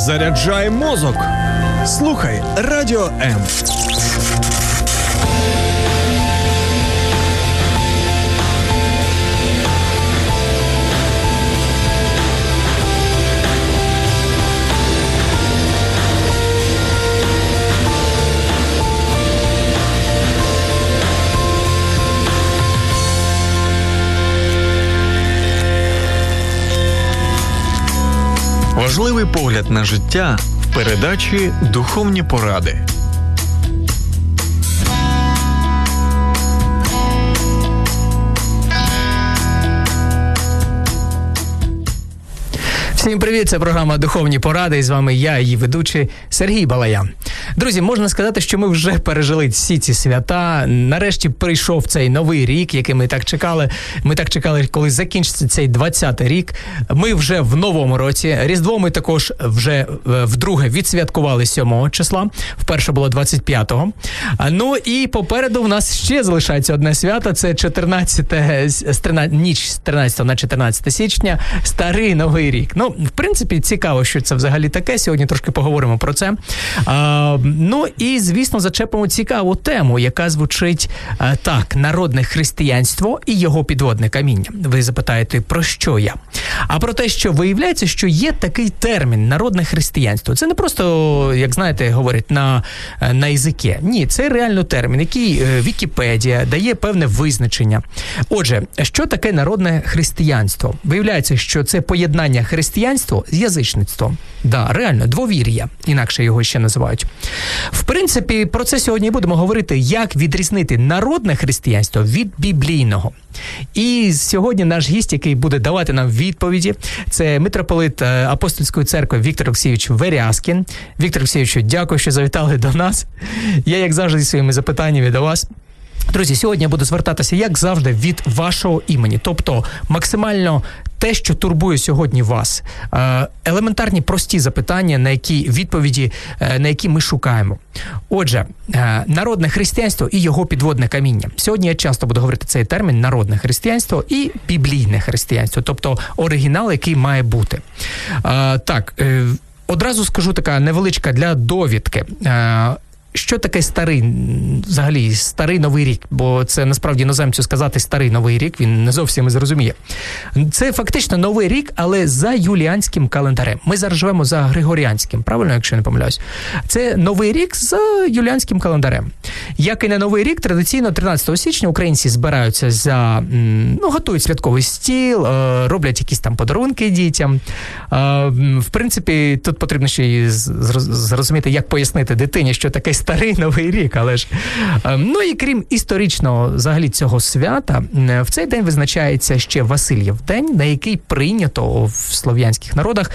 Заряджай мозок. Слухай Радіо М. Важливий погляд на життя в передачі «Духовні поради». Всім привіт, це програма «Духовні поради», і з вами я, її ведучий Сергій Балаян. Друзі, можна сказати, що ми вже пережили всі ці свята. Нарешті прийшов цей новий рік, який ми так чекали. Ми так чекали, коли закінчиться цей 20-й рік. Ми вже в новому році. Різдво ми також вже вдруге відсвяткували 7 числа. Вперше було 25-го. Ну і попереду в нас ще залишається одне свято. Це ніч з 13 на 14 січня. Старий Новий рік. Ну, в принципі, цікаво, що це взагалі таке. Сьогодні трошки поговоримо про це. Ну і, звісно, зачепимо цікаву тему, яка звучить так: народне християнство і його підводне каміння. Ви запитаєте, про що я? А про те, що виявляється, що є такий термін народне християнство. Це не просто, як знаєте, говорять на язикі. Ні, це реально термін, який Вікіпедія дає певне визначення. Отже, що таке народне християнство? Виявляється, що це поєднання християнства з язичництвом. Да, реально, двовір'я, інакше його ще називають. В принципі, про це сьогодні будемо говорити, як відрізнити народне християнство від біблійного. І сьогодні наш гість, який буде давати нам відповіді, це митрополит Апостольської церкви Віктор Олексійович Верязкін. Віктор Олексійович, дякую, що завітали до нас. Я, як завжди, зі своїми запитаннями до вас. Друзі, сьогодні я буду звертатися, як завжди, від вашого імені. Тобто, максимально те, що турбує сьогодні вас. Елементарні, прості запитання, на які відповіді, на які ми шукаємо. Отже, народне християнство і його підводне каміння. Сьогодні я часто буду говорити цей термін народне християнство і біблійне християнство, тобто оригінал, який має бути. Так, одразу скажу така невеличка для довідки. Що таке старий Новий рік? Бо це насправді іноземцю сказати старий Новий рік, він не зовсім зрозуміє. Це фактично Новий рік, але за юліанським календарем. Ми зараз живемо за григоріанським, правильно, якщо я не помиляюсь? Це Новий рік за юліанським календарем. Як і на Новий рік, традиційно 13 січня українці збираються готують святковий стіл, роблять якісь там подарунки дітям. В принципі, тут потрібно ще й зрозуміти, як пояснити дитині, що таке старий Новий рік, але ж... Ну і крім історичного взагалі цього свята, в цей день визначається ще Васильєв день, на який прийнято в слов'янських народах.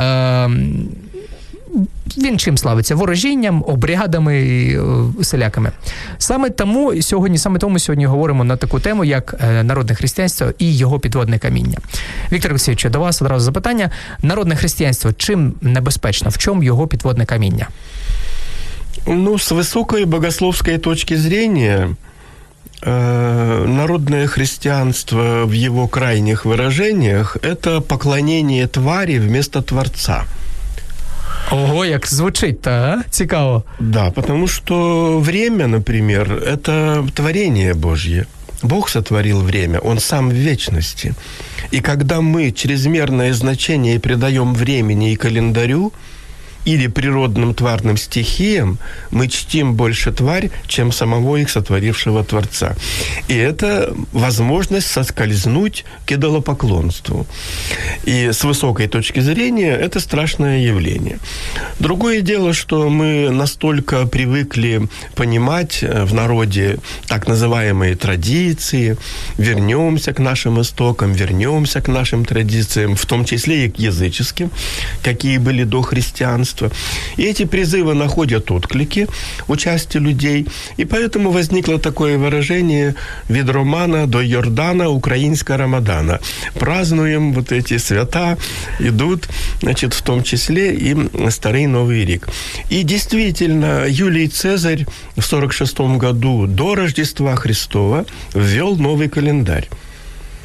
Він чим славиться? Ворожінням, обрядами і селяками. Саме тому сьогодні говоримо на таку тему, як народне християнство і його підводне каміння. Віктор Олексійович, до вас одразу запитання. Народне християнство чим небезпечно? В чому його підводне каміння? Ну, с высокой богословской точки зрения, народное христианство в его крайних выражениях – это поклонение твари вместо Творца. Ого, як звучить-то, а? Цікаво. Да, потому что время, например, это творение Божье. Бог сотворил время, Он сам в вечности. И когда мы чрезмерное значение придаем времени и календарю, или природным тварным стихиям, мы чтим больше тварь, чем самого их сотворившего Творца. И это возможность соскользнуть к идолопоклонству. И с высокой точки зрения это страшное явление. Другое дело, что мы настолько привыкли понимать в народе так называемые традиции, вернемся к нашим истокам, вернемся к нашим традициям, в том числе и к языческим, какие были до христианства. И эти призывы находят отклики у части людей. И поэтому возникло такое выражение «Від Романа до Йордана украинская Рамадана». Празднуем вот эти свята, идут, значит, в том числе и Старый Новый Рік. И действительно, Юлий Цезарь в 46 году до Рождества Христова ввел новый календарь.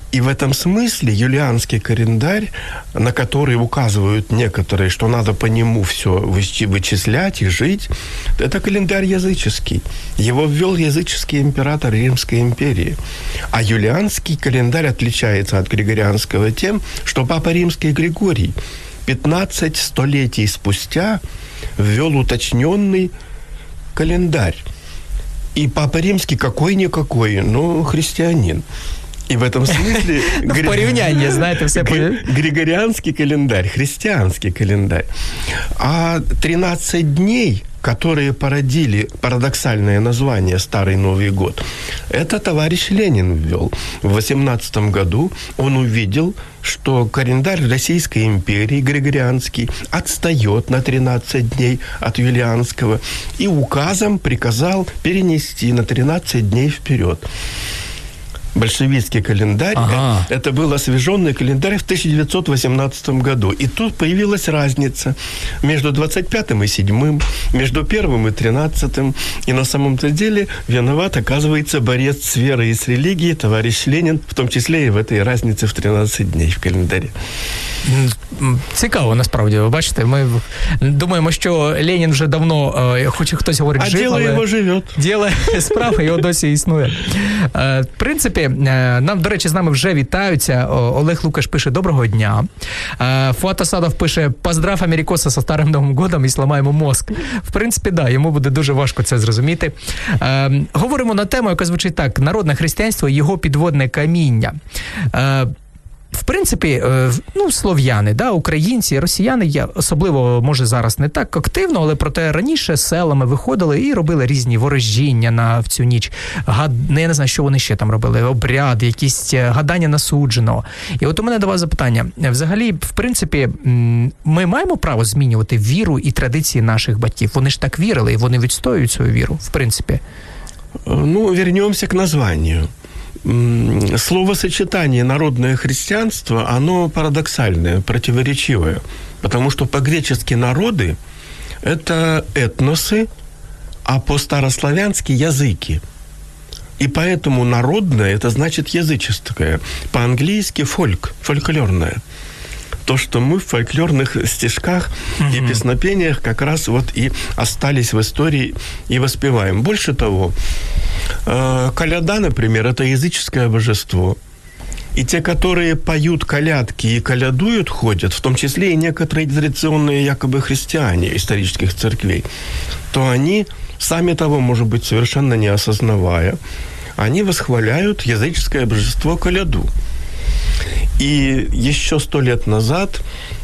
И в этом смысле юлианский календарь, на который указывают некоторые, что надо по нему все вычислять и жить, это календарь языческий. Его ввел языческий император Римской империи. А юлианский календарь отличается от григорианского тем, что Папа Римский Григорий 15 столетий спустя ввел уточненный календарь. И Папа Римский какой-никакой, но христианин. И в этом смысле... В порівнянні, знаєте, все... Григорианский календарь, христианский календарь. А 13 дней, которые породили парадоксальное название «Старый Новый год», это товарищ Ленин ввел. В 18 году он увидел, что календарь Российской империи, григорианский, отстает на 13 дней от юлианского, и указом приказал перенести на 13 дней вперед. Большевистский календарь, это был освеженный календарь в 1918 году. И тут появилась разница между 25-м и 7-м, между 1-м и 13-м. И на самом-то деле виноват, оказывается, борец с верой и с религией, товарищ Ленин, в том числе и в этой разнице в 13 дней в календарі. Цікаво, насправді. Ви бачите, ми думаємо, що Ленін вже давно, хоч хтось говорить, жив, діло його живе. Діло справа, його досі існує. В принципі, нам, до речі, з нами вже вітаються. Олег Лукаш пише «Доброго дня». Фуат Асадов пише «Поздрав Америкоса со Старим Новим годом і зламаємо мозк». В принципі, да, йому буде дуже важко це зрозуміти. Говоримо на тему, яка звучить так: народне християнство і його підводне каміння. В принципі, слов'яни, да, українці, росіяни, особливо, може, зараз не так активно, але проте раніше селами виходили і робили різні ворожіння в цю ніч. Я не знаю, що вони ще там робили, обряди, якісь гадання на судженого. І от у мене до вас запитання. Взагалі, в принципі, ми маємо право змінювати віру і традиції наших батьків? Вони ж так вірили, і вони відстоюють свою віру, в принципі. Вернемся к названию. Словосочетание «народное христианство», оно парадоксальное, противоречивое, потому что по-гречески «народы» – это этносы, а по-старославянски – языки. И поэтому «народное» – это значит языческое, по-английски «фольк», фольклорное. То, что мы в фольклорных стишках и песнопениях как раз вот и остались в истории и воспеваем. Больше того, коляда, например, это языческое божество. И те, которые поют колядки и колядуют, ходят, в том числе и некоторые традиционные якобы христиане исторических церквей, то они, сами того, может быть, совершенно не осознавая, они восхваляют языческое божество коляду. И еще 100 лет назад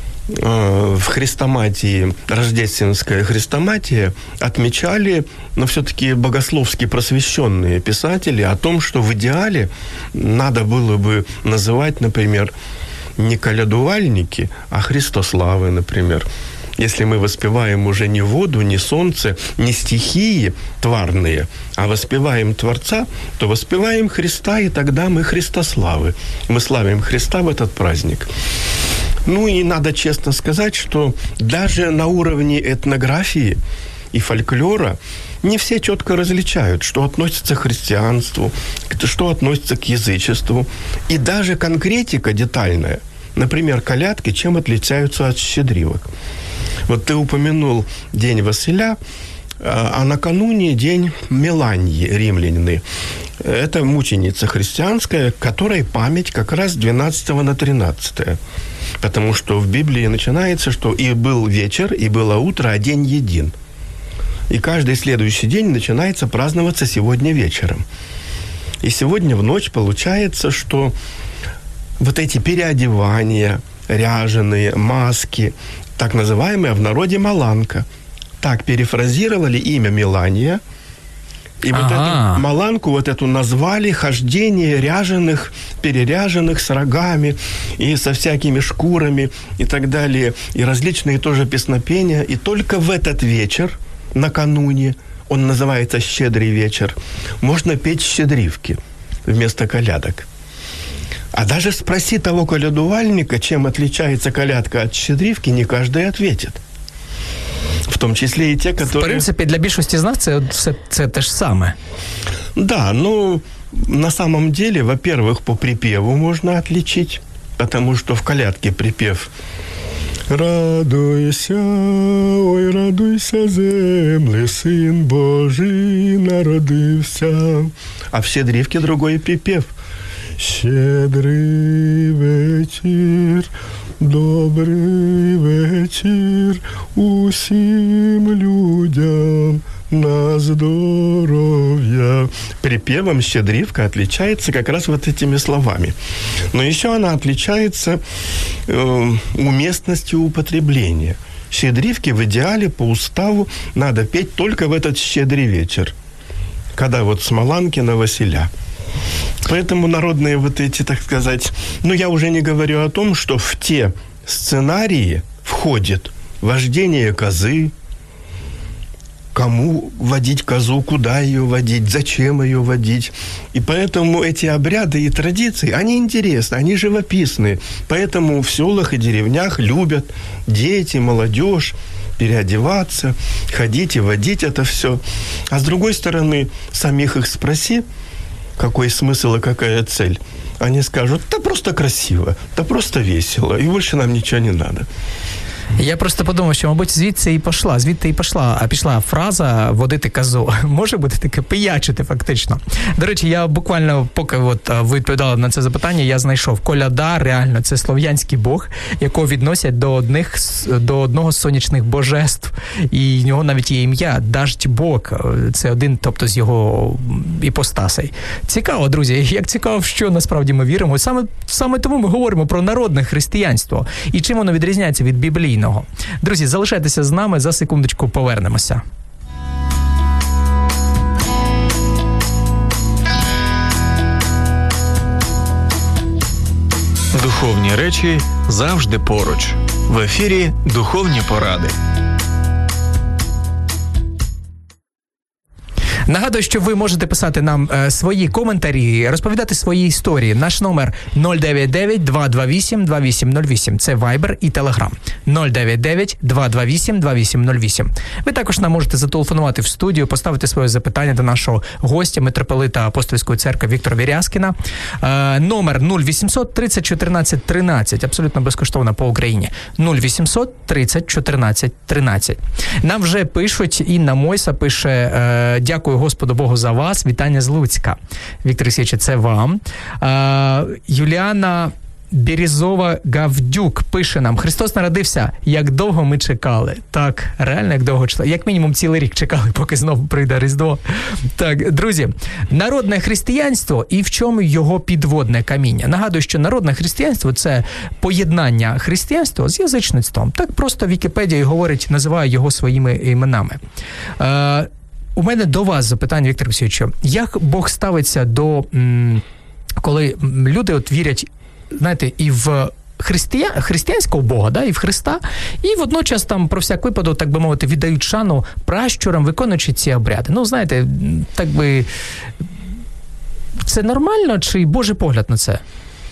в хрестоматии, рождественская хрестоматия, отмечали, но все-таки богословски просвещенные писатели о том, что в идеале надо было бы называть, например, не колядувальники, а христославы, например. Если мы воспеваем уже не воду, не солнце, не стихии тварные, а воспеваем Творца, то воспеваем Христа, и тогда мы христославы. Мы славим Христа в этот праздник. И надо честно сказать, что даже на уровне этнографии и фольклора не все четко различают, что относится к христианству, что относится к язычеству. И даже конкретика детальная. Например, колядки чем отличаются от щедривок. Вот ты упомянул День Василя, а накануне День Меланьи, римляне. Это мученица христианская, которой память как раз 12 на 13. Потому что в Библии начинается, что и был вечер, и было утро, а день един. И каждый следующий день начинается праздноваться сегодня вечером. И сегодня в ночь получается, что вот эти переодевания, ряженые, маски, так называемая в народе маланка. Так перефразировали имя Мелания. И вот эту маланку вот эту назвали хождение ряженых, переряженных с рогами и со всякими шкурами и так далее. И различные тоже песнопения. И только в этот вечер, накануне, он называется «Щедрый вечер», можно петь щедривки вместо колядок. А даже спроси того колядувальника, чем отличается колядка от щедривки, не каждый ответит. В том числе и те, которые... В принципі, для більшості з нас це те ж саме. Да, на самом деле, во-первых, по припеву можно отличить, потому что в колядке припев «Радуйся, ой, радуйся, земле, Син Божий народився». А в щедрівці другой припев «Щедрий вечір, добрий вечір усім людям на здоровье». Припевом щедрівка отличается как раз вот этими словами. Но еще она отличается уместностью употребления. Щедрівки в идеале по уставу надо петь только в этот щедрый вечер, когда вот смоланки на Василя. Поэтому народные вот эти, так сказать... я уже не говорю о том, что в те сценарии входит вождение козы, кому водить козу, куда ее водить, зачем ее водить. И поэтому эти обряды и традиции, они интересны, они живописные. Поэтому в селах и деревнях любят дети, молодежь переодеваться, ходить и водить это все. А с другой стороны, самих их спроси, какой смысл и какая цель. Они скажут, да просто красиво, да просто весело, и больше нам ничего не надо. Я просто подумав, що, мабуть, звідти і пішла фраза «водити козу». Може бути таке пиячити фактично. До речі, я буквально, поки ви відповідали на це запитання, я знайшов коляда, реально, це слов'янський бог, якого відносять до одного з сонячних божеств. І в нього навіть є ім'я Даждь-Бог. Це один, тобто, з його іпостасей. Цікаво, друзі, як цікаво, в що насправді ми віримо. Саме тому ми говоримо про народне християнство. І чим воно відрізняється від біблійного. Друзі, залишайтеся з нами, за секундочку повернемося. Духовні речі завжди поруч. В ефірі «Духовні поради». Нагадую, що ви можете писати нам свої коментарі, розповідати свої історії. Наш номер 099-228-2808. Це Viber і Telegram. 099-228-2808. Ви також нам можете зателефонувати в студію, поставити своє запитання до нашого гостя, митрополита Апостольської церкви Віктора Вірязкіна. Номер 0800 30 14 13. Абсолютно безкоштовно по Україні. 0800 30 14 13. Нам вже пишуть, Інна Мойса пише, дякую Господу Богу за вас. Вітання з Луцька. Віктор Олексійович, це вам. Юліана Березова-Гавдюк пише нам: Христос народився, як довго ми чекали. Так, реально, як довго чекали. Як мінімум цілий рік чекали, поки знову прийде Різдво. Так, друзі, народне християнство і в чому його підводне каміння. Нагадую, що народне християнство – це поєднання християнства з язичництвом. Так просто Вікіпедія говорить, називає його своїми іменами. У мене до вас запитання, Віктор Олексійович. Як Бог ставиться до, коли люди от вірять, знаєте, і в християнського Бога, да, і в Христа, і водночас там про всяк випадок, так би мовити, віддають шану пращурам, виконуючи ці обряди. Ну, знаєте, так би, це нормально чи Божий погляд на це?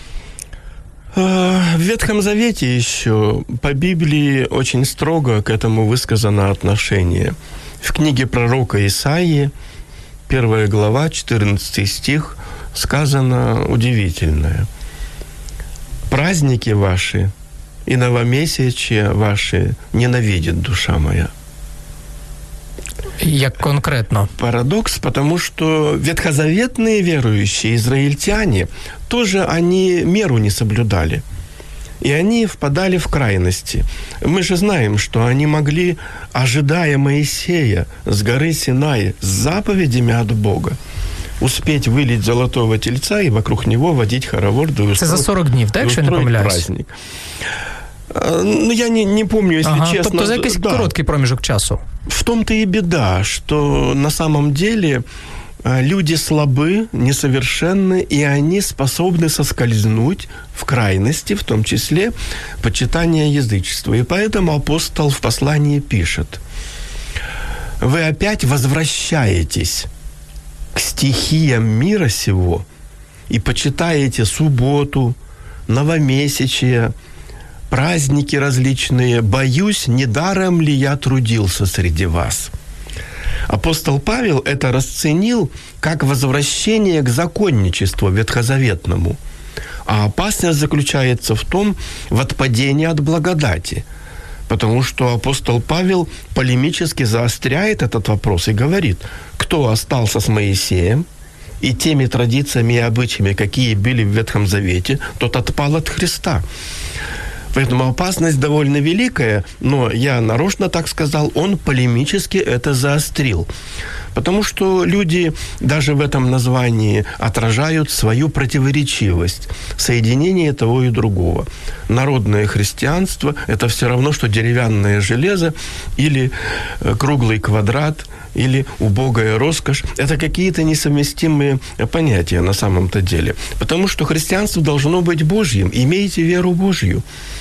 В Ветхом Завете еще по Библии очень строго к этому высказано отношение. В книге пророка Исаии, 1 глава, 14 стих, сказано удивительное. «Праздники ваши и новомесячия ваши ненавидит душа моя». Як конкретно? Парадокс, потому что ветхозаветные верующие, израильтяне, тоже они меру не соблюдали. И они впадали в крайности. Мы же знаем, что они могли, ожидая Моисея с горы Синай с заповедями от Бога, успеть вылить золотого тельца и вокруг него водить хоровод. Это за 40 дней, так, что я не помиляюсь? Праздник. Ну, я не помню, если честно. Тобто за якийсь короткий проміжок часу. В том-то и беда, что на самом деле люди слабы, несовершенны, и они способны соскользнуть в крайности, в том числе почитания язычества. И поэтому апостол в послании пишет: «Вы опять возвращаетесь к стихиям мира сего и почитаете субботу, новомесячие, праздники различные. Боюсь, недаром ли я трудился среди вас». Апостол Павел это расценил как возвращение к законничеству ветхозаветному. А опасность заключается в отпадении от благодати. Потому что апостол Павел полемически заостряет этот вопрос и говорит, кто остался с Моисеем и теми традициями и обычаями, какие были в Ветхом Завете, тот отпал от Христа. Поэтому опасность довольно великая, но я нарочно так сказал, он полемически это заострил. Потому что люди даже в этом названии отражают свою противоречивость, соединение того и другого. Народное христианство – это все равно, что деревянное железо или круглый квадрат, или убогая роскошь. Это какие-то несовместимые понятия на самом-то деле. Потому что христианство должно быть Божьим. Имейте веру Божью.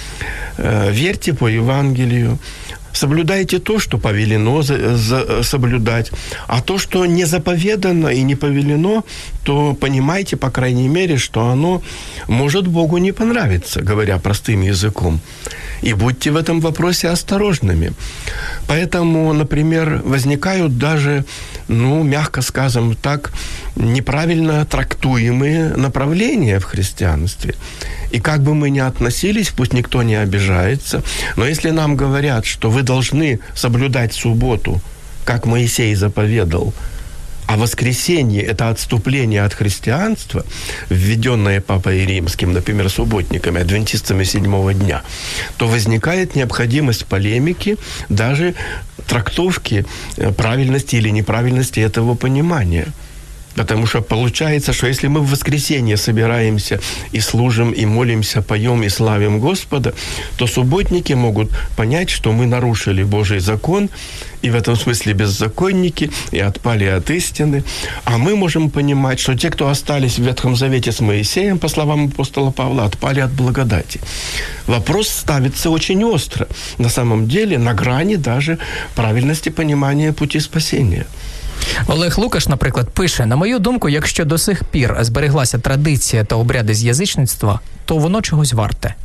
Верьте по Евангелию. Соблюдайте то, что повелено соблюдать. А то, что не заповедано и не повелено, то понимайте, по крайней мере, что оно может Богу не понравиться, говоря простым языком. И будьте в этом вопросе осторожными. Поэтому, например, возникают даже, мягко скажем так, неправильно трактуемые направления в христианстве. И как бы мы ни относились, пусть никто не обижается, но если нам говорят, что вы должны соблюдать субботу, как Моисей заповедал, а воскресенье – это отступление от христианства, введенное Папой Римским, например, субботниками, адвентистами седьмого дня, то возникает необходимость полемики, даже трактовки правильности или неправильности этого понимания. Потому что получается, что если мы в воскресенье собираемся и служим, и молимся, поем, и славим Господа, то субботники могут понять, что мы нарушили Божий закон, и в этом смысле беззаконники, и отпали от истины. А мы можем понимать, что те, кто остались в Ветхом Завете с Моисеем, по словам апостола Павла, отпали от благодати. Вопрос ставится очень остро. На самом деле, на грани даже правильности понимания пути спасения. Олег Лукаш, наприклад, пише, на мою думку, якщо до сих пір збереглася традиція та обряди з язичництва, то воно чогось варте.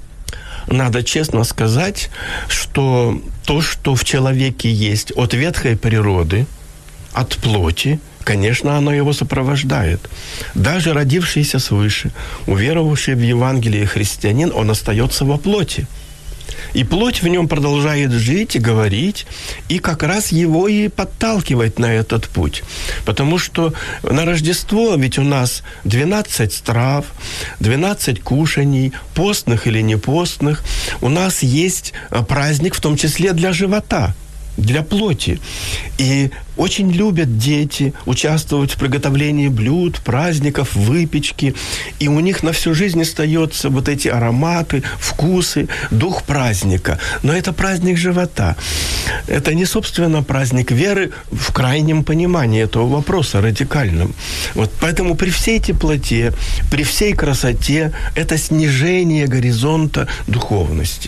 Надо честно сказать, что то, что в человеке есть от ветхой природы, от плоти, конечно, оно его сопровождает. Даже родившийся свыше, уверовавший в Евангелие христианин, он остается во плоти. И плоть в нем продолжает жить и говорить, и как раз его и подталкивает на этот путь. Потому что на Рождество ведь у нас 12 страв, 12 кушаний, постных или непостных. У нас есть праздник, в том числе для живота, для плоти. И очень любят дети участвовать в приготовлении блюд, праздников, выпечки. И у них на всю жизнь остаются вот эти ароматы, вкусы, дух праздника. Но это праздник живота. Это не, собственно, праздник веры в крайнем понимании этого вопроса, радикальном. Вот поэтому при всей теплоте, при всей красоте, это снижение горизонта духовности.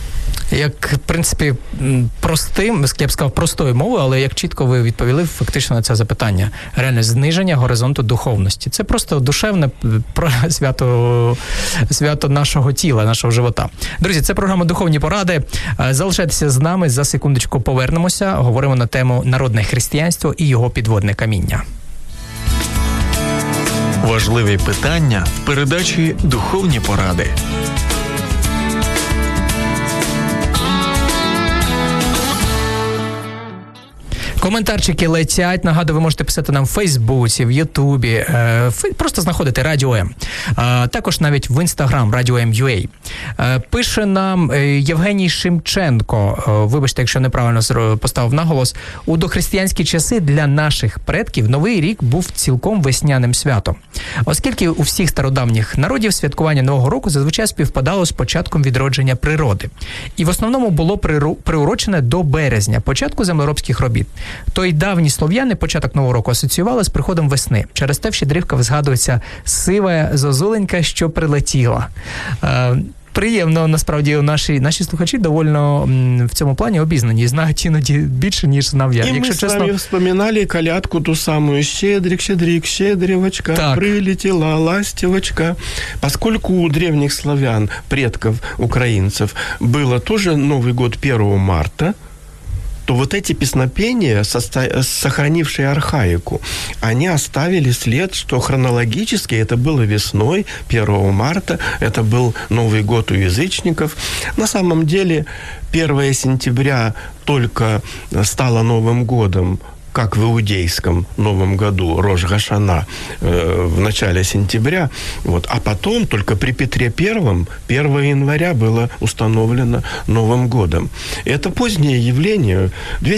Як, в принципі, простим, я б сказав, простою мовою, але як чітко ви відповіли фактично на це запитання. Реально, зниження горизонту духовності. Це просто душевне свято нашого тіла, нашого живота. Друзі, це програма «Духовні поради». Залишайтеся з нами, за секундочку повернемося. Говоримо на тему «Народне християнство і його підводне каміння». Важливі питання в передачі «Духовні поради». Коментарчики летять. Нагадую, ви можете писати нам в Фейсбуці, в Ютубі. Просто знаходите Радіо М. Також навіть в Інстаграм Радіо М.UA. Пише нам Євгеній Шимченко. Вибачте, якщо неправильно поставив наголос. У дохристиянські часи для наших предків Новий рік був цілком весняним святом. Оскільки у всіх стародавніх народів святкування Нового року зазвичай співпадало з початком відродження природи. І в основному було приурочене до березня, початку землеробських робіт. То й давні слов'яни початок Нового року асоціювали з приходом весни. Через те в щедрівках згадується сива зозуленька, що прилетіла. Приємно, насправді, наші слухачі доволі в цьому плані обізнані, знають іноді більше, ніж знав я. І ми з вами вспоминали колядку ту самую «Щедрик, щедрик, щедрівочка, так. Прилетела ластівочка». Поскольку у древних славян, предков украинцев, было тоже Новый год 1 марта, то вот эти песнопения, сохранившие архаику, они оставили след, что хронологически это было весной, 1 марта, это был Новый год у язычников. На самом деле 1 сентября только стало Новым годом, как в иудейском Новом году, Рош Гашана, в начале сентября. Вот. А потом, только при Петре I, 1 января было установлено Новым годом. И это позднее явление.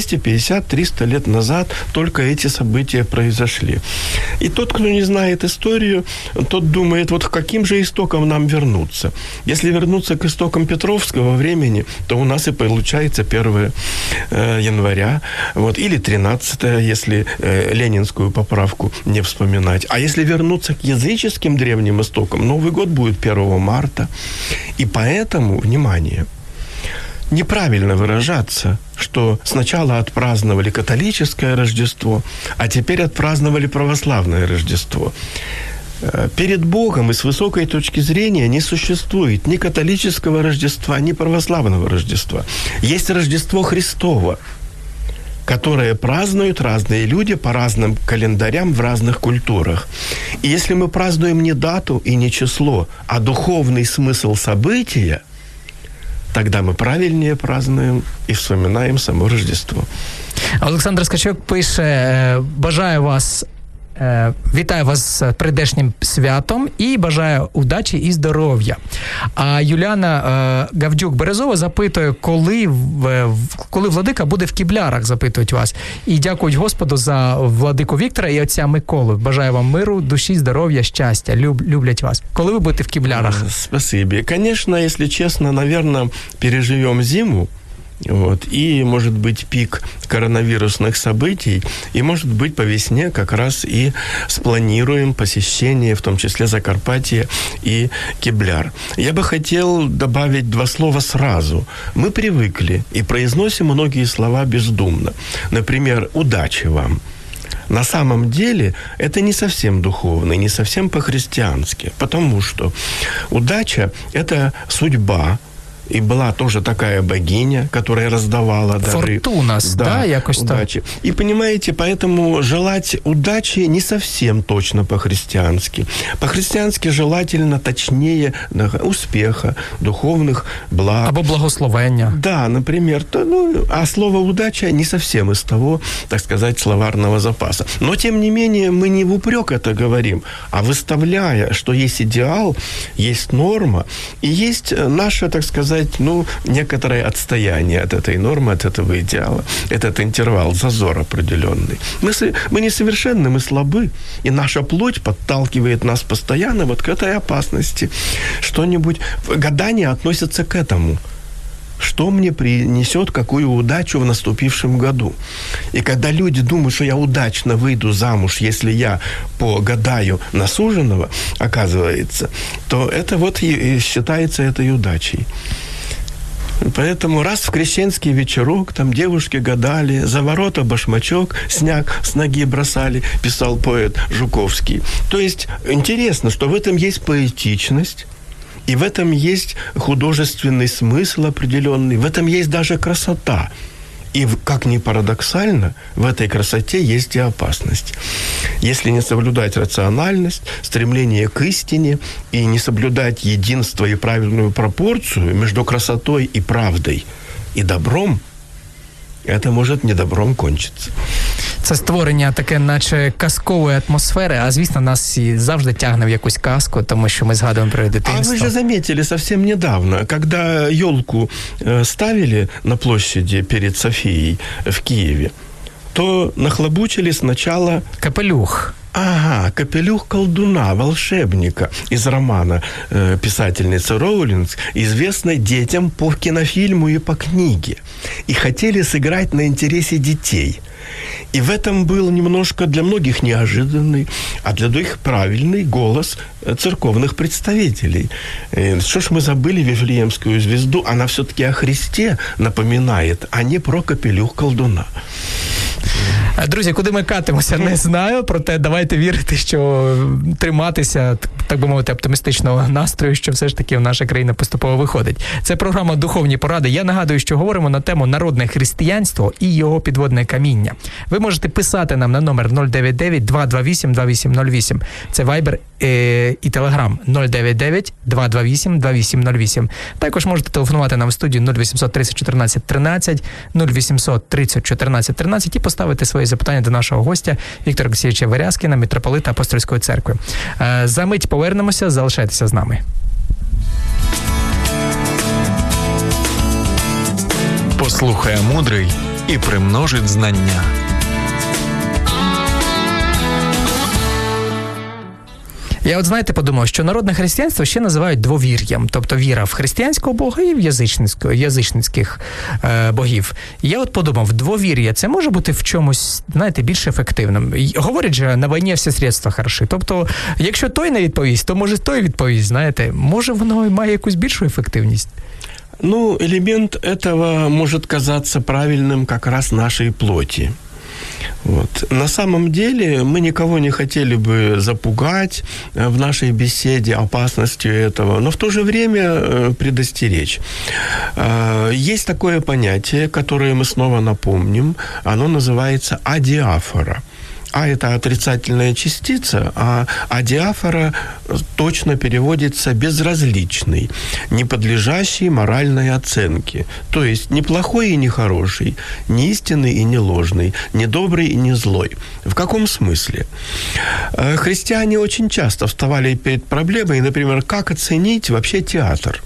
250-300 лет назад только эти события произошли. И тот, кто не знает историю, тот думает, вот к каким же истокам нам вернуться. Если вернуться к истокам Петровского времени, то у нас и получается 1 января, вот, или 13 если ленинскую поправку не вспоминать. А если вернуться к языческим древним истокам, Новый год будет 1 марта. И поэтому, внимание, неправильно выражаться, что сначала отпраздновали католическое Рождество, а теперь отпраздновали православное Рождество. Перед Богом и с высокой точки зрения не существует ни католического Рождества, ни православного Рождества. Есть Рождество Христово, которые празднуют разные люди по разным календарям в разных культурах. И если мы празднуем не дату и не число, а духовный смысл события, тогда мы правильнее празднуем и вспоминаем само Рождество. Олександр Скачок пише: бажаю вас, вітаю вас з прийдешнім святом і бажаю удачі і здоров'я. А Юліана Гавдюк-Березова запитує, коли владика буде в Кіблярах, запитують вас. І дякують Господу за владику Віктора і отця Миколу. Бажаю вам миру, душі, здоров'я, щастя. Люблять вас. Коли ви будете в Кіблярах? Спасибо. Конечно, если честно, наверное, переживем зиму. Вот, и, может быть, пик коронавирусных событий, и, может быть, по весне как раз и спланируем посещение, в том числе Закарпатья и Кибляр. Я бы хотел добавить 2 слова сразу. Мы привыкли и произносим многие слова бездумно. Например, «удачи вам». На самом деле это не совсем духовно, не совсем по-христиански, потому что удача – это судьба. И была тоже такая богиня, которая раздавала дары. Фортуна, да, якось удачи. И понимаете, поэтому желать удачи не совсем точно по-христиански. По-христиански желательно точнее успеха, духовных благ. Або благословения. Да, например. А слово «удача» не совсем из того, так сказать, словарного запаса. Но, тем не менее, мы не в упрек это говорим, а выставляя, что есть идеал, есть норма, и есть наша, так сказать, некоторое отстояние от этой нормы, от этого идеала. Этот интервал, зазор определенный. Мы несовершенны, мы слабы. И наша плоть подталкивает нас постоянно вот к этой опасности. Что-нибудь... Гадание относится к этому. Что мне принесет, какую удачу в наступившем году. И когда люди думают, что я удачно выйду замуж, если я погадаю на суженого, оказывается, то это вот и считается этой удачей. Поэтому раз в крещенский вечерок там девушки гадали, за ворота башмачок сняк с ноги бросали, писал поэт Жуковский. То есть интересно, что в этом есть поэтичность, и в этом есть художественный смысл определенный, в этом есть даже красота. И, как ни парадоксально, в этой красоте есть и опасность. Если не соблюдать рациональность, стремление к истине и не соблюдать единство и правильную пропорцию между красотой и правдой и добром, это может недобром кончиться. Це створення таке, наче казкової атмосфери, а звісно, нас і завжди тягне в якусь казку, тому що ми згадуємо про дитинство. А вы же заметили совсем недавно, когда елку ставили на площади перед Софией в Киеве, то нахлобучили сначала... Капелюх. Ага, капелюх колдуна, волшебника из романа писательницы Роулинг, известной детям по кинофильму и по книге. И хотели сыграть на интересе детей. И в этом был немножко для многих неожиданный, а для других правильный голос церковных представителей. Что ж мы забыли Вифлеемскую звезду? Она все-таки о Христе напоминает, а не про капелюх колдуна. Друзі, куди ми катимося, не знаю, проте давайте вірити, що триматися, так би мовити, оптимістичного настрою, що все ж таки наша країна поступово виходить. Це програма «Духовні поради». Я нагадую, що говоримо на тему народне християнство і його підводне каміння. Ви можете писати нам на номер 099-228-2808. Це Viber і Telegram 099-228-2808. Також можете телефонувати нам в студію 0800 30 14 13, 0800 30 14 13 і поставити свої запитання до нашого гостя Віктора Олексійовича Верязкіна, митрополита Апостольської церкви. За мить повернемося, залишайтеся з нами. Послухає мудрий і примножить знання. Я знаєте, подумав, що народне християнство ще називають двовір'ям, тобто віра в християнського Бога і в язичницьких богів. І я подумав, двовір'я, це може бути в чомусь, знаєте, більш ефективним. Говорять же, на війні всі средства хороші. Тобто, якщо той не відповість, то може той відповість, знаєте. Може воно має якусь більшу ефективність? Элемент этого может казаться правильным как раз нашей плоти. Вот. На самом деле мы никого не хотели бы запугать в нашей беседе опасностью этого, но в то же время предостеречь. Есть такое понятие, которое мы снова напомним, оно называется адиафора. А это отрицательная частица, а адиафора точно переводится безразличный, не подлежащий моральной оценке. То есть не плохой и не хороший, не истинный и не ложный, не добрый и не злой. В каком смысле? Христиане очень часто вставали перед проблемой, например, как оценить вообще театр.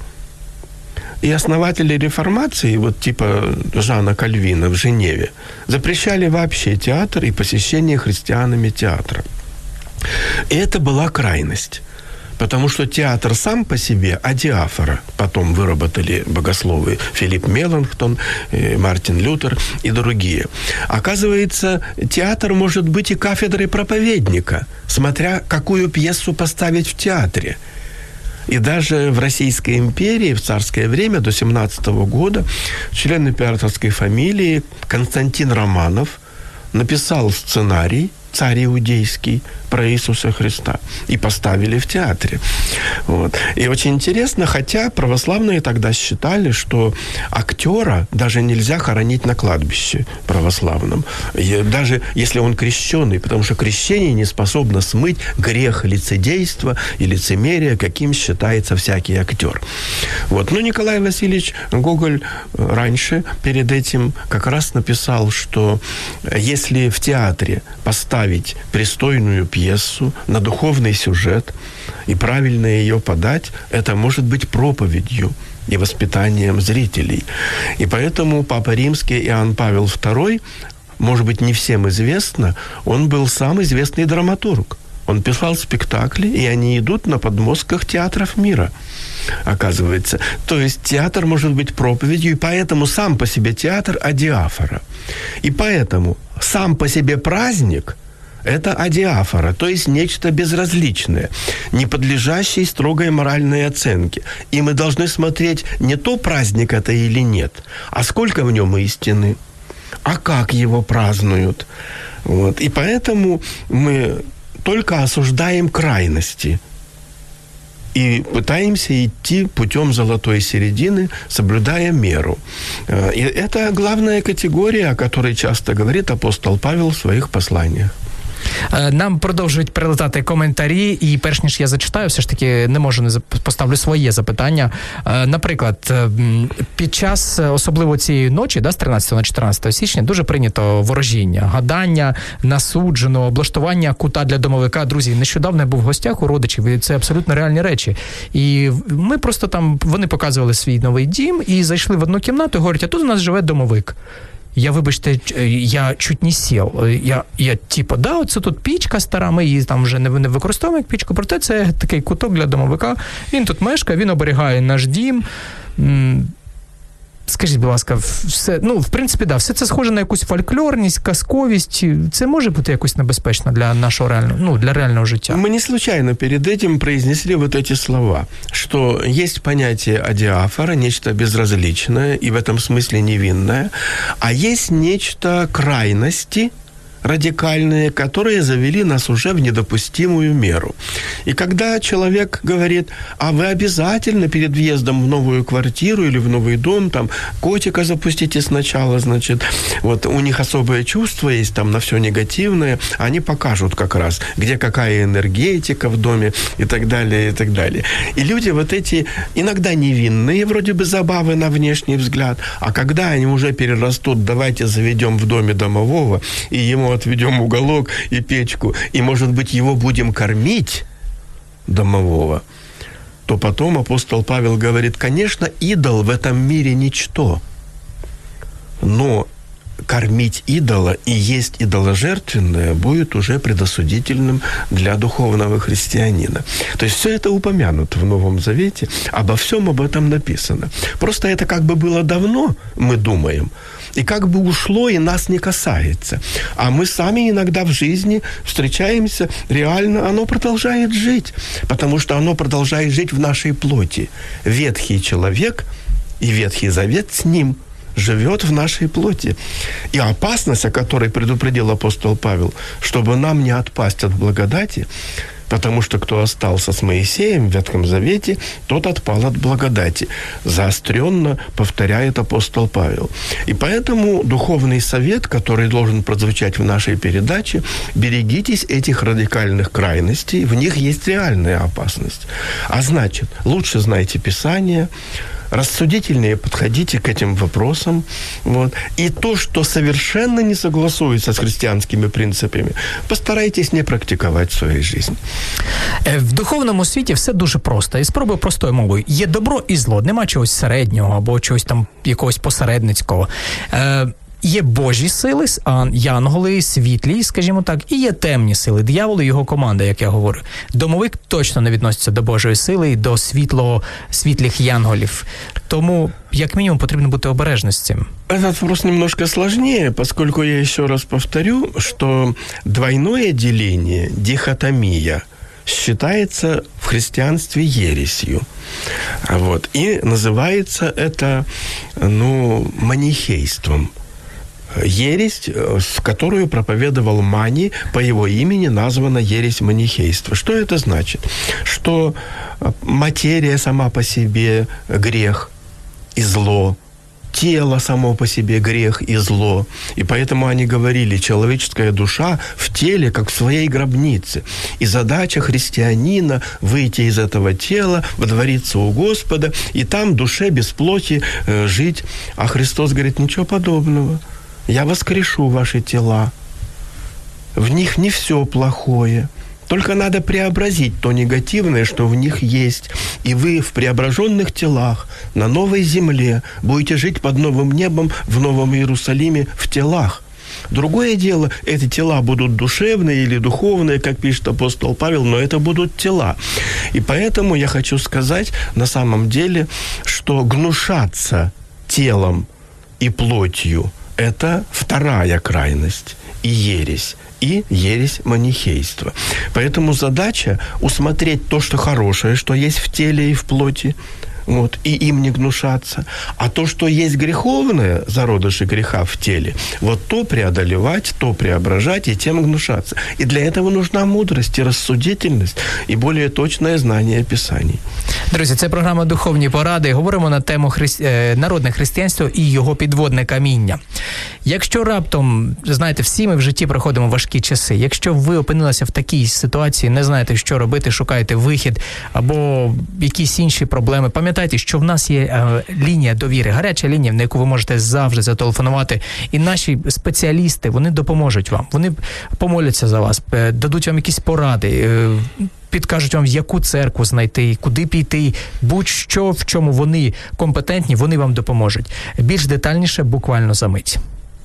И основатели реформации, вот типа Жана Кальвина в Женеве, запрещали вообще театр и посещение христианами театра. И это была крайность. Потому что театр сам по себе адиафора. Потом выработали богословы Филипп Меланхтон, Мартин Лютер и другие. Оказывается, театр может быть и кафедрой проповедника, смотря какую пьесу поставить в театре. И даже в Российской империи в царское время до 17 года член императорской фамилии Константин Романов написал сценарий «Царь иудейский» про Иисуса Христа и поставили в театре. Вот. И очень интересно, хотя православные тогда считали, что актера даже нельзя хоронить на кладбище православном, даже если он крещеный, потому что крещение не способно смыть грех лицедейства и лицемерия, каким считается всякий актер. Вот. Но Николай Васильевич Гоголь раньше перед этим как раз написал, что если в театре поставить пристойную пьесу на духовный сюжет и правильно ее подать, это может быть проповедью и воспитанием зрителей. И поэтому Папа Римский Иоанн Павел II, может быть, не всем известно, он был сам известный драматург. Он писал спектакли, и они идут на подмостках театров мира, оказывается. То есть театр может быть проповедью, и поэтому сам по себе театр адиафора. И поэтому сам по себе праздник – это адиафора, то есть нечто безразличное, не подлежащее строгой моральной оценке. И мы должны смотреть не то, праздник это или нет, а сколько в нем истины, а как его празднуют. Вот. И поэтому мы только осуждаем крайности и пытаемся идти путем золотой середины, соблюдая меру. И это главная категория, о которой часто говорит апостол Павел в своих посланиях. Нам продовжують прилетати коментарі, і перш ніж я зачитаю, все ж таки не можу не поставлю своє запитання. Наприклад, під час особливо цієї ночі, з 13 на 14 січня, дуже прийнято ворожіння, гадання на судженого, облаштування кута для домовика. Друзі, нещодавно я був в гостях у родичів, і це абсолютно реальні речі. І ми просто там, вони показували свій новий дім і зайшли в одну кімнату і говорять, а тут у нас живе домовик. Я, вибачте, я чуть не сів. Я типу, оце тут пічка стара, ми її там вже не використовуємо як пічку, проте це такий куток для домовика. Він тут мешкає, він оберігає наш дім. Скажіть, будь ласка, все, в принципі, да, все це схоже на якусь фольклорність, казковість. Це може бути якось небезпечно для нашого реального, для реального життя? Мы не случайно перед этим произнесли вот эти слова, что есть понятие адиафора, нечто безразличное и в этом смысле невинное, а есть нечто крайности, радикальные, которые завели нас уже в недопустимую меру. И когда человек говорит, а вы обязательно перед въездом в новую квартиру или в новый дом, там, котика запустите сначала, значит, вот у них особое чувство есть там на все негативное, они покажут как раз, где какая энергетика в доме и так далее, и так далее. И люди вот эти иногда невинные, вроде бы забавы на внешний взгляд, а когда они уже перерастут, давайте заведем в доме домового и ему отведем уголок и печку, и, может быть, его будем кормить, домового, то потом апостол Павел говорит, конечно, идол в этом мире ничто, но кормить идола и есть идоложертвенное будет уже предосудительным для духовного христианина. То есть все это упомянуто в Новом Завете, обо всем об этом написано. Просто это как бы было давно, мы думаем, и как бы ушло и нас не касается. А мы сами иногда в жизни встречаемся, реально оно продолжает жить, потому что оно продолжает жить в нашей плоти. Ветхий человек и Ветхий Завет с ним живет в нашей плоти. И опасность, о которой предупредил апостол Павел, чтобы нам не отпасть от благодати, потому что кто остался с Моисеем в Ветхом Завете, тот отпал от благодати. Заостренно повторяет апостол Павел. И поэтому духовный совет, который должен прозвучать в нашей передаче, берегитесь этих радикальных крайностей, в них есть реальная опасность. А значит, лучше знайте Писание, рассудительнее подходите к этим вопросам. Вот. И то, что совершенно не согласуется с христианскими принципами, постарайтесь не практиковать в своїй житті. В духовному світі все дуже просто. І спробую простою мовою. Є добро і зло. Нема чогось середнього або чогось там якогось посередницького. Є Божі сили, янголи, світлі, скажімо так, і є темні сили, диявол і його команда, як я говорю. Домовик точно не відноситься до Божої сили і до світлих янголів. Тому, як мінімум, потрібно бути обережним з цим. Этот вопрос немножко сложнее, поскольку я еще раз повторю, что двойное деление, дихотомия, считается в христианстве ересью. Вот. И называется это, манихейством. Ересь, которую проповедовал Мани, по его имени названа ересь манихейства. Что это значит? Что материя сама по себе грех и зло, тело само по себе грех и зло. И поэтому они говорили, человеческая душа в теле, как в своей гробнице. И задача христианина выйти из этого тела, водвориться у Господа, и там душе без плоти жить. А Христос говорит, ничего подобного. Я воскрешу ваши тела. В них не все плохое. Только надо преобразить то негативное, что в них есть. И вы в преображенных телах, на новой земле, будете жить под новым небом, в Новом Иерусалиме, в телах. Другое дело, эти тела будут душевные или духовные, как пишет апостол Павел, но это будут тела. И поэтому я хочу сказать на самом деле, что гнушаться телом и плотью – это вторая крайность и ересь манихейства. Поэтому задача усмотреть то, что хорошее, что есть в теле и в плоти, вот, и им не гнушаться. А то, что есть греховное, зародыши греха в теле, вот то преодолевать, то преображать и тем гнушаться. И для этого нужна мудрость и рассудительность, и более точное знание Писаний. Друзі, це програма «Духовні поради». Говоримо на тему народне християнство і його підводне каміння. Якщо раптом, знаєте, всі ми в житті проходимо важкі часи, якщо ви опинилися в такій ситуації, не знаєте, що робити, шукаєте вихід або якісь інші проблеми, пам'ятайте, що в нас є лінія довіри, гаряча лінія, на яку ви можете завжди зателефонувати. І наші спеціалісти, вони допоможуть вам. Вони помоляться за вас, дадуть вам якісь поради, підкажуть вам, яку церкву знайти, куди піти, будь-що, в чому вони компетентні, вони вам допоможуть. Більш детальніше буквально за мить.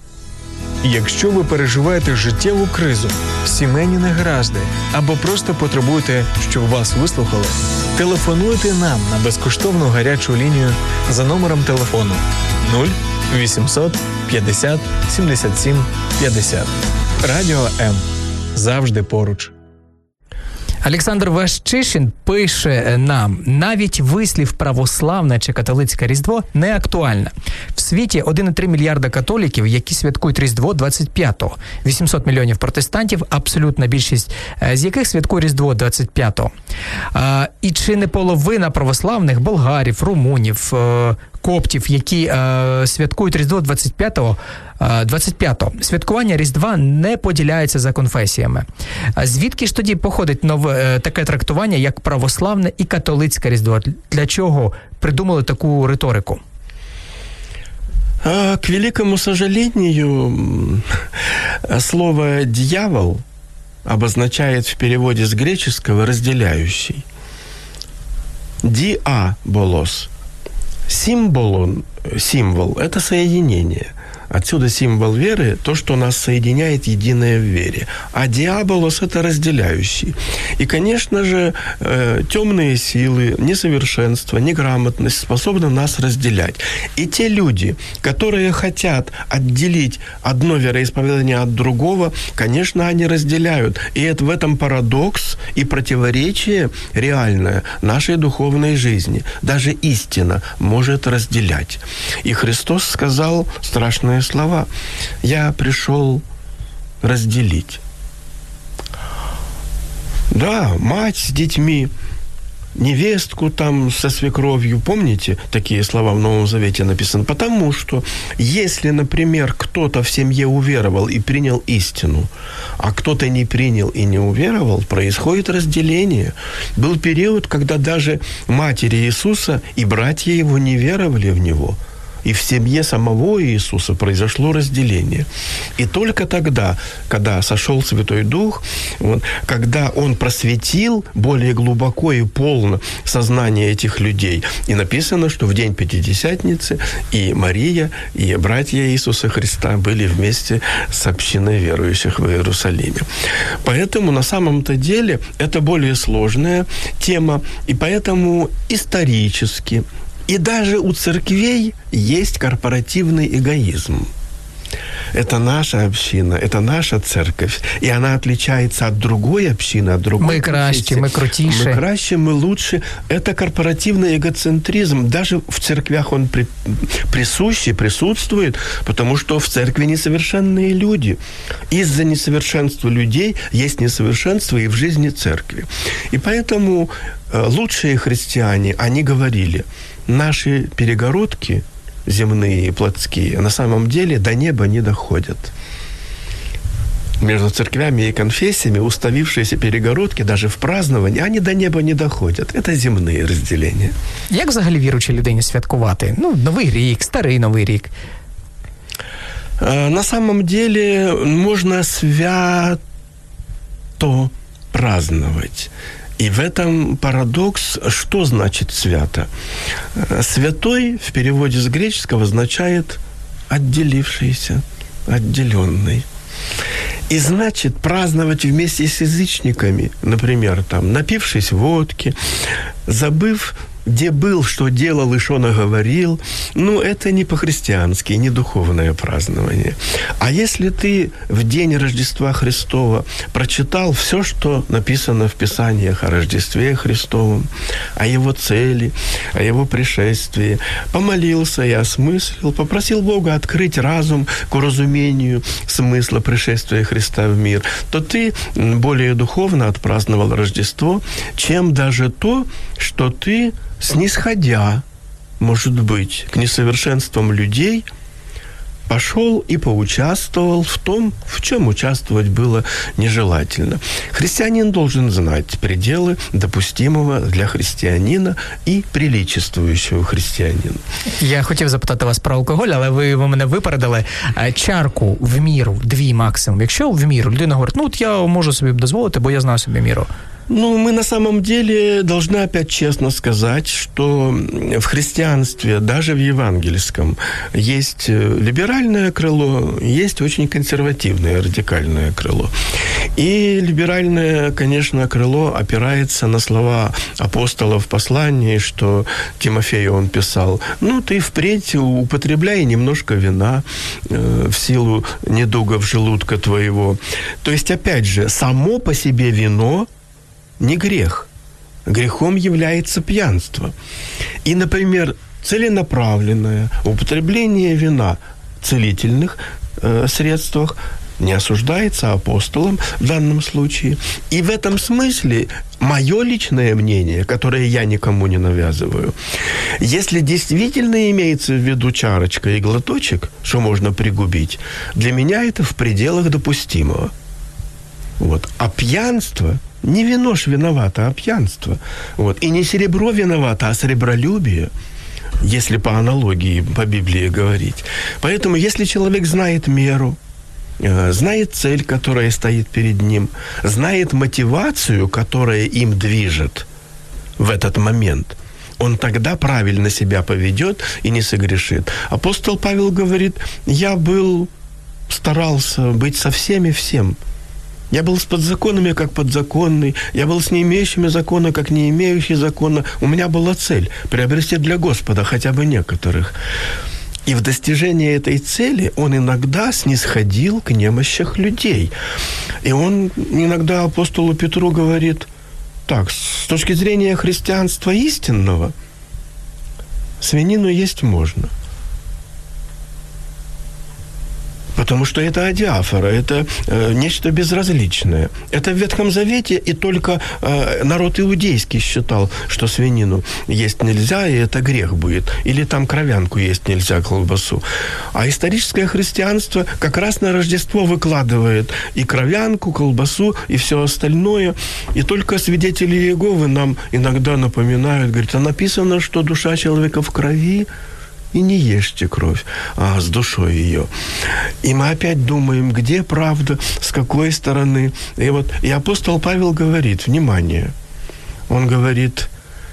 Якщо ви переживаєте життєву кризу, сімейні негаразди або просто потребуєте, щоб вас вислухали, телефонуйте нам на безкоштовну гарячу лінію за номером телефону 0800 50 77 50. Радіо М. Завжди поруч. Олександр Вашчишин пише нам, навіть вислів православне чи католицьке Різдво не актуальне. В світі 1,3 мільярда католиків, які святкують Різдво 25-го. 800 мільйонів протестантів, абсолютна більшість з яких святкує Різдво 25-го. І чи не половина православних болгарів, румунів, коптів, які святкують Різдво 25-го, святкування Різдва не поділяється за конфесіями. Звідки ж тоді походить таке трактування, як православне і католицьке Різдво? Для чого придумали таку риторику? К великому сожалению, слово «дьявол» обозначает в переводе с греческого «разделяющий». «Диаболос». Символ – это соединение. Отсюда символ веры – то, что нас соединяет единое в вере. А диаболос – это разделяющий. И, конечно же, темные силы, несовершенство, неграмотность способны нас разделять. И те люди, которые хотят отделить одно вероисповедание от другого, конечно, они разделяют. И это в этом парадокс и противоречие реальное нашей духовной жизни. Даже истина может разделять. И Христос сказал страшное слова: «Я пришел разделить». Да, мать с детьми, невестку там со свекровью, помните, такие слова в Новом Завете написаны? Потому что если, например, кто-то в семье уверовал и принял истину, а кто-то не принял и не уверовал, происходит разделение. Был период, когда даже матери Иисуса и братья его не веровали в Него. И в семье самого Иисуса произошло разделение. И только тогда, когда сошел Святой Дух, когда Он просветил более глубоко и полно сознание этих людей, и написано, что в день Пятидесятницы и Мария, и братья Иисуса Христа были вместе с общиной верующих в Иерусалиме. Поэтому на самом-то деле это более сложная тема, и поэтому исторически и даже у церквей есть корпоративный эгоизм. Это наша община, это наша церковь, и она отличается от другой общины, от другой Мы краще, мы крутейшие. Мы краще, мы лучше. Это корпоративный эгоцентризм. Даже в церквях он присущий, присутствует, потому что в церкви несовершенные люди. Из-за несовершенства людей есть несовершенство и в жизни церкви. И поэтому лучшие христиане, они говорили: наши перегородки земные и плотские на самом деле до неба не доходят. Между церквями и конфессиями уставившиеся перегородки даже в праздновании, они до неба не доходят. Это земные разделения. Як взагалі віруючій людині святкувати? Новий рік, старий Новий рік. На самом деле можно свято праздновать. И в этом парадокс. Что значит свято? Святой в переводе с греческого означает отделившийся, отделенный. И значит, праздновать вместе с язычниками, например, там, напившись водки, забыв, где был, что делал и что наговорил, это не по-христиански, не духовное празднование. А если ты в день Рождества Христова прочитал все, что написано в Писаниях о Рождестве Христовом, о Его цели, о Его пришествии, помолился и осмыслил, попросил Бога открыть разум к уразумению смысла пришествия Христа в мир, то ты более духовно отпраздновал Рождество, чем даже то, что ты, снисходя, может быть, к несовершенствам людей, пошел и поучаствовал в том, в чем участвовать было нежелательно. Христианин должен знать пределы допустимого для христианина и приличествующего христианину. Я хотів запитати вас про алкоголь, але ви мене випередили. Чарку в міру, 2 максимум. Якщо в міру людина говорить, я можу собі дозволити, бо я знаю собі міру. Мы на самом деле должны опять честно сказать, что в христианстве, даже в евангельском, есть либеральное крыло, есть очень консервативное, радикальное крыло. И либеральное, конечно, крыло опирается на слова апостола в послании, что Тимофею он писал: ты впредь употребляй немножко вина в силу недугов желудка твоего. То есть, опять же, само по себе вино не грех. Грехом является пьянство. И, например, целенаправленное употребление вина в целительных средствах не осуждается апостолом в данном случае. И в этом смысле мое личное мнение, которое я никому не навязываю, если действительно имеется в виду чарочка и глоточек, что можно пригубить, для меня это в пределах допустимого. Вот. А пьянство, не вино ж виновато, а пьянство. Вот. И не серебро виновато, а сребролюбие, если по аналогии, по Библии говорить. Поэтому, если человек знает меру, знает цель, которая стоит перед ним, знает мотивацию, которая им движет в этот момент, он тогда правильно себя поведет и не согрешит. Апостол Павел говорит, я старался быть со всеми всем. Я был с подзаконными, как подзаконный. Я был с не имеющими закона, как не имеющий закона. У меня была цель – приобрести для Господа хотя бы некоторых. И в достижении этой цели он иногда снисходил к немощах людей. И он иногда апостолу Петру говорит, так, с точки зрения христианства истинного, свинину есть можно. Потому что это адиафора, это нечто безразличное. Это в Ветхом Завете, и только народ иудейский считал, что свинину есть нельзя, и это грех будет. Или там кровянку есть нельзя, колбасу. А историческое христианство как раз на Рождество выкладывает и кровянку, колбасу, и все остальное. И только свидетели Иеговы нам иногда напоминают, говорят, а написано, что душа человека в крови, и не ешьте кровь, а с душой ее. И мы опять думаем, где правда, с какой стороны. И апостол Павел говорит, внимание, он говорит,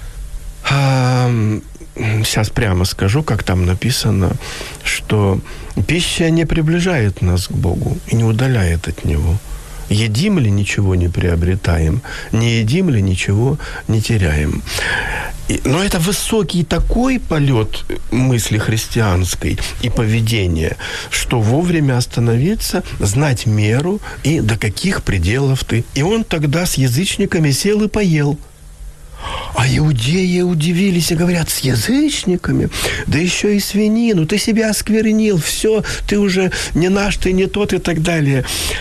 сейчас прямо скажу, как там написано, что пища не приближает нас к Богу и не удаляет от Него. Едим ли, ничего не приобретаем, не едим ли, ничего не теряем. Но это высокий такой полет мысли христианской и поведения, что вовремя остановиться, знать меру и до каких пределов ты. И он тогда с язычниками сел и поел. А иудеи удивились и говорят, с язычниками? Да еще и свинину, ты себя осквернил, все, ты уже не наш, ты не тот и так далее.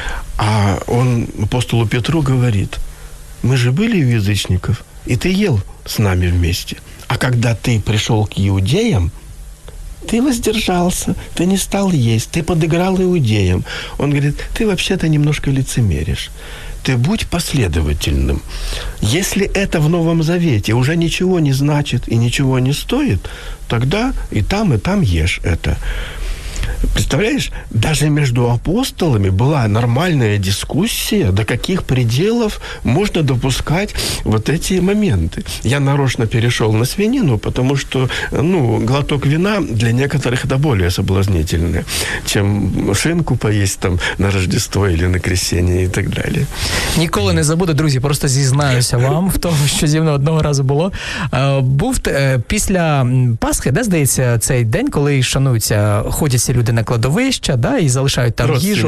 А он апостолу Петру говорит, мы же были у язычников, и ты ел с нами вместе. А когда ты пришел к иудеям, ты воздержался, ты не стал есть, ты подыграл иудеям. Он говорит, ты вообще-то немножко лицемеришь. Ты будь последовательным. Если это в Новом Завете уже ничего не значит и ничего не стоит, тогда и там ешь это. Представляешь, даже между апостолами была нормальная дискуссия, до каких пределов можно допускать вот эти моменты. Я нарочно перешел на свинину, потому что, глоток вина для некоторых это более соблазнительное, чем шинку поесть там на Рождество или на Крещение і так далі. Ніколи не забуду, друзі, просто зізнаюся вам в тому, що зі мною одного разу було. Був після Пасхи, здається, цей день, коли ходять люди на кладовища, і залишають там їжу.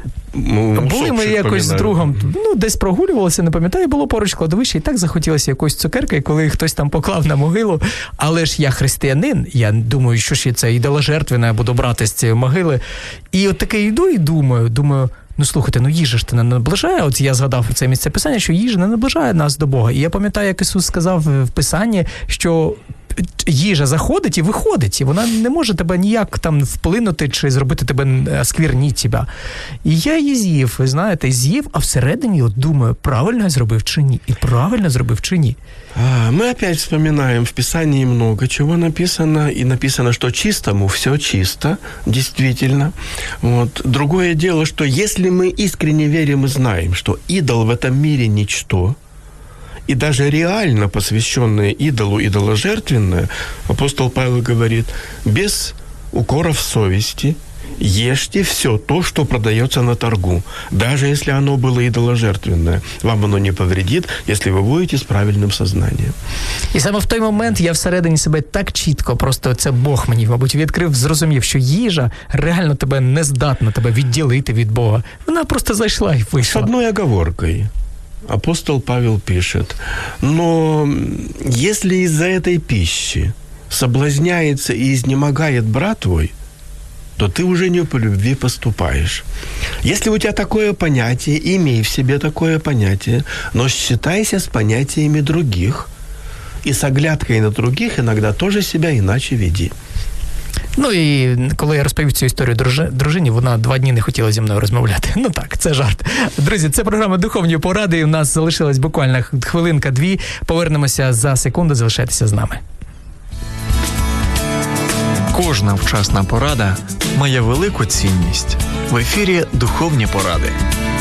Були ми якось з другом, десь прогулювалися, не пам'ятаю, було поруч кладовище, і так захотілося якоїсь цукерки, коли хтось там поклав на могилу. Але ж я християнин, я думаю, що ж це ідоложертвене, я буду брати з цієї могили. І от таке йду і думаю, слухайте, їжа ж не наближає, от я згадав це місце Писання, що їжа не наближає нас до Бога. І я пам'ятаю, як Ісус сказав в Писанні, що їжа заходить і виходить, і вона не може тебе ніяк там вплинути чи зробити тебе, оскверніть тебе. І я її з'їв, ви знаєте, а всередині думаю, правильно я зробив чи ні? І правильно зробив чи ні? Мы опять вспоминаем, в Писании много чего написано, и написано, что чистому все чисто, действительно. Вот. Другое дело, что если мы искренне верим и знаем, что идол в этом мире ничто, и даже реально посвященное идолу, идоложертвенное, апостол Павел говорит, без укоров совести ешьте все то, что продается на торгу, даже если оно было идоложертвенное. Вам оно не повредит, если вы будете с правильным сознанием. І саме в той момент я всередині себе так чітко, просто це Бог мені, мабуть, відкрив, зрозумів, що їжа реально тебе не здатна тебе відділити від Бога. Вона просто зайшла і вийшла. С одной оговоркой. апостол Павел пишет: «Но если из-за этой пищи соблазняется и изнемогает брат твой, то ты уже не по любви поступаешь. Если у тебя такое понятие, имей в себе такое понятие, но считайся с понятиями других, и с оглядкой на других иногда тоже себя иначе веди». Ну і коли я розповів цю історію дружині, вона 2 дні не хотіла зі мною розмовляти. Ну так, це жарт. Друзі, це програма «Духовні поради». У нас залишилась буквально хвилинка-дві. Повернемося за секунду, залишайтеся з нами. Кожна вчасна порада має велику цінність. В ефірі «Духовні поради».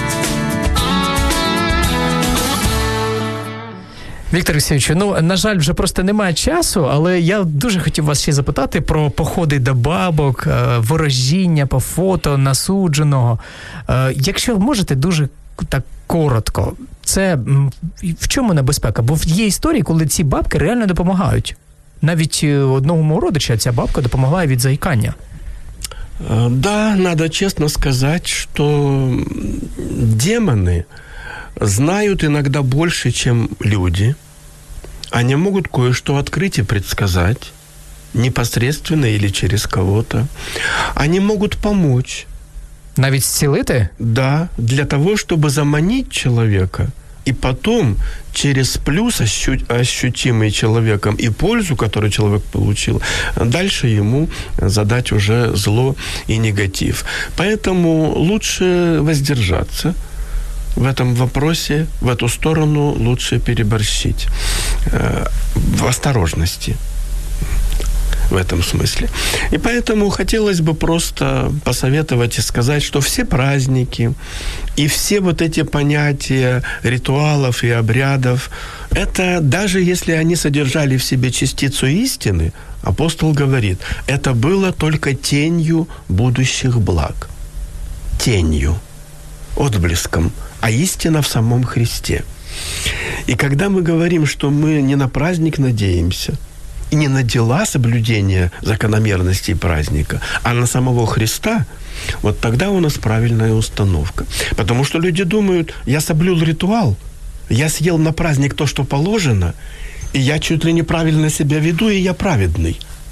Віктор Олексійович, на жаль, вже просто немає часу, але я дуже хотів вас ще запитати про походи до бабок, ворожіння по фото насудженого. Якщо можете, дуже так коротко, це в чому небезпека? Бо є історії, коли ці бабки реально допомагають. Навіть одному мого родича ця бабка допомогла від заїкання. Да, надо честно сказать, что демоны знают иногда больше, чем люди. Они могут кое-что открыть и предсказать, непосредственно или через кого-то. Они могут помочь. Навіть зцілити? Да, для того, чтобы заманить человека, и потом через плюс, ощутимый человеком, и пользу, которую человек получил, дальше ему задать уже зло и негатив. Поэтому лучше воздержаться в этом вопросе, в эту сторону лучше переборщить. В осторожности в этом смысле. И поэтому хотелось бы просто посоветовать и сказать, что все праздники и все вот эти понятия ритуалов и обрядов, это даже если они содержали в себе частицу истины, апостол говорит, это было только тенью будущих благ. Тенью, отблеском, а истина в самом Христе. И когда мы говорим, что мы не на праздник надеемся, и не на дела соблюдения закономерностей праздника, а на самого Христа, вот тогда у нас правильная установка. Потому что люди думают, я соблюл ритуал, я съел на праздник то, что положено, и я чуть ли неправильно себя веду, и я праведный.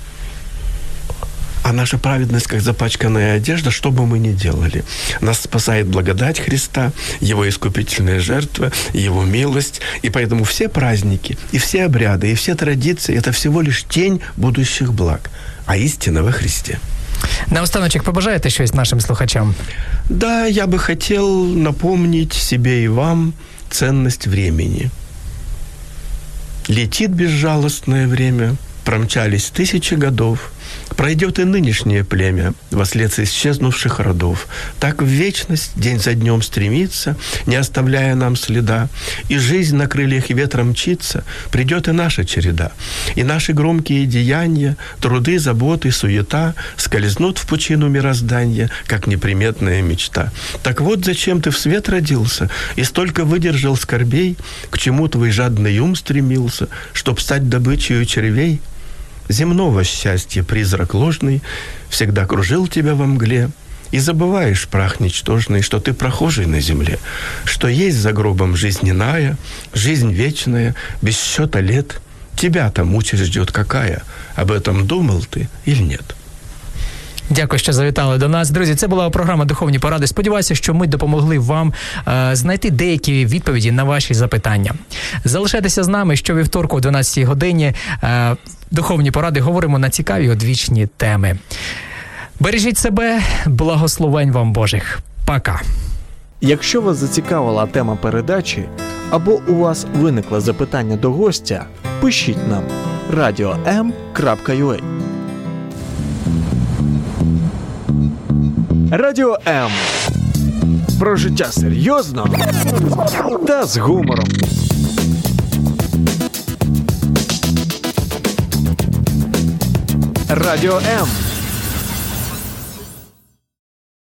А наша праведность, как запачканная одежда, что бы мы ни делали. Нас спасает благодать Христа, Его искупительная жертва, Его милость. И поэтому все праздники, и все обряды, и все традиции – это всего лишь тень будущих благ, а истина во Христе. Наостаночок побажаєте щось нашим слухачам? Да, я бы хотел напомнить себе и вам ценность времени. Летит безжалостное время, промчались 1000 годов, пройдет и нынешнее племя, вослед исчезнувших родов. Так в вечность день за днем стремится, не оставляя нам следа. И жизнь на крыльях ветра мчится, придет и наша череда. И наши громкие деяния, труды, заботы, суета скользнут в пучину мироздания, как неприметная мечта. Так вот, зачем ты в свет родился и столько выдержал скорбей, к чему твой жадный ум стремился, чтоб стать добычей червей? Земного счастья призрак ложный всегда кружил тебя во мгле, и забываешь, прах ничтожный, что ты прохожий на земле, что есть за гробом жизнь иная, жизнь вечная, без счета лет. Тебя там участь ждет какая? Об этом думал ты или нет? Дякую, що завітали до нас. Друзі, це була програма «Духовні поради». Сподіваюся, що ми допомогли вам знайти деякі відповіді на ваші запитання. Залишайтеся з нами щовівторку о 12-й годині. «Духовні поради» говоримо на цікаві одвічні теми. Бережіть себе, благословень вам Божих. Пока. Якщо вас зацікавила тема передачі або у вас виникло запитання до гостя, пишіть нам radio.m.ua. Радіо М. Про життя серйозно та з гумором. Радіо М.